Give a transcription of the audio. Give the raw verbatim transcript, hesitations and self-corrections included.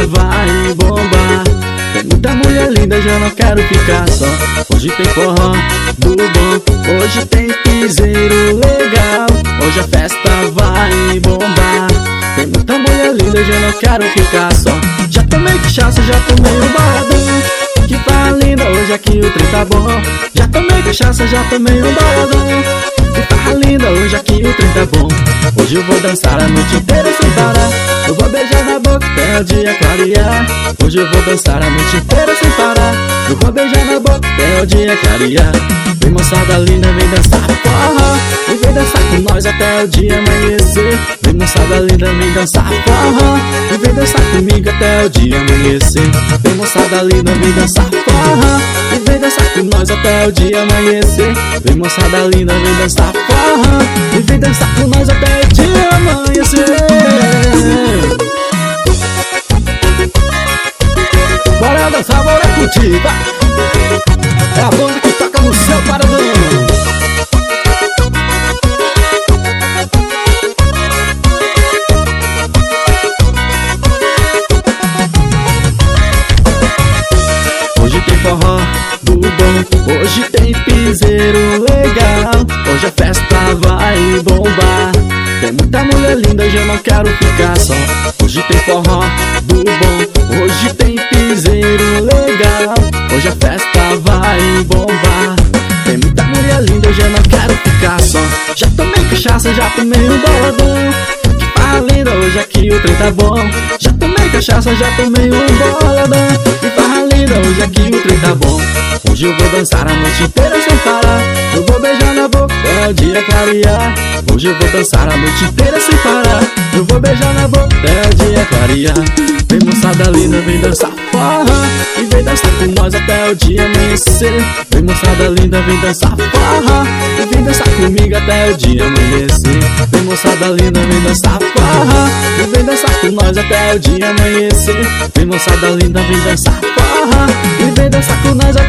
vai bombar. Tem muita mulher linda, já não quero ficar só. Hoje tem forró do bom, hoje tem piseiro legal. Hoje a festa vai bombar. Tem muita mulher linda, já não quero ficar só. Já tomei cachaça, já tomei um baladão. Que tá linda, hoje aqui o trem tá bom. Já tomei cachaça, já tomei um baladão. Que tá linda, hoje aqui o trem tá bom. Hoje eu vou dançar a noite inteira sem parar. Eu vou beijar na boca até o dia clarear. Hoje eu vou dançar a noite inteira sem parar. Eu vou beijar na boca até o dia clarear. Vem moçada linda, vem dançar forró. E vem dançar com nós até o dia amanhecer. Vem moçada linda, vem dançar forró. E vem dançar comigo até o dia amanhecer. Vem moçada linda, vem dançar forró. E vem dançar com nós até o dia amanhecer. Vem moçada linda, vem dançar forró. E vem dançar com nós até o dia amanhecer. Bora dançar, bora curtir, vai. É a banda que toca no seu paradão. Hoje tem forró do bom, hoje tem piseiro legal. Hoje a festa vai bombar. Tem muita mulher linda, já não quero ficar só. Hoje tem forró do bom, hoje tem piseiro legal. Hoje a festa vai bombar. Tem muita mulher linda, já não quero ficar só. Já tomei cachaça, já tomei um boladão. Que tá linda, hoje aqui o trem tá bom. Já tomei cachaça, já tomei um boladão. Que tá linda, hoje aqui o trem tá bom. Hoje eu vou dançar a noite inteira sem parar. Eu vou beijar na boca até o dia clarear. Hoje eu vou dançar a noite inteira sem parar. Eu vou beijar na boca até o dia clarear. Vem moçada linda, vem dançar forró. E vem dançar com nós até o dia amanhecer. Vem moçada linda, vem dançar forró. E vem dançar comigo até o dia amanhecer. Vem moçada linda, vem dançar forró. E vem dançar com nós até o dia amanhecer. Vem moçada linda, vem dançar forró. E vem dançar com nós até